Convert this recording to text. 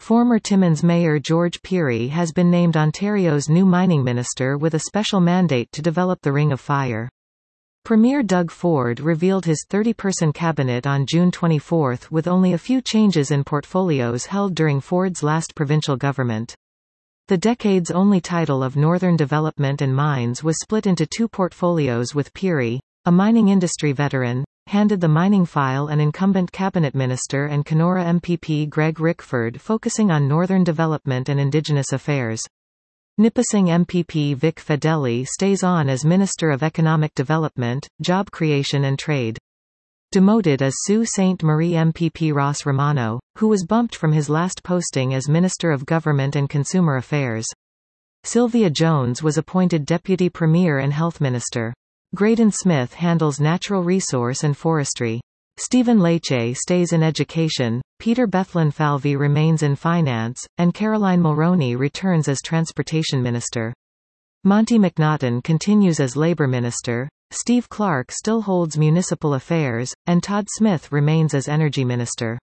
Former Timmins Mayor George Pirie has been named Ontario's new mining minister with a special mandate to develop the Ring of Fire. Premier Doug Ford revealed his 30-person cabinet on June 24 with only a few changes in portfolios held during Ford's last provincial government. The decades-only title of Northern Development and Mines was split into two portfolios with Pirie, a mining industry veteran, handed the mining file and incumbent cabinet minister and Kenora MPP Greg Rickford focusing on Northern Development and Indigenous Affairs. Nipissing MPP Vic Fedeli stays on as Minister of Economic Development, Job Creation and Trade. Demoted is Sault Ste. Marie MPP Ross Romano, who was bumped from his last posting as Minister of Government and Consumer Affairs. Sylvia Jones was appointed Deputy Premier and Health Minister. Graydon Smith handles Natural Resource and Forestry. Stephen Lecce stays in Education, Peter Bethlen-Falvey remains in Finance, and Caroline Mulroney returns as Transportation Minister. Monty McNaughton continues as Labour Minister, Steve Clark still holds Municipal Affairs, and Todd Smith remains as Energy Minister.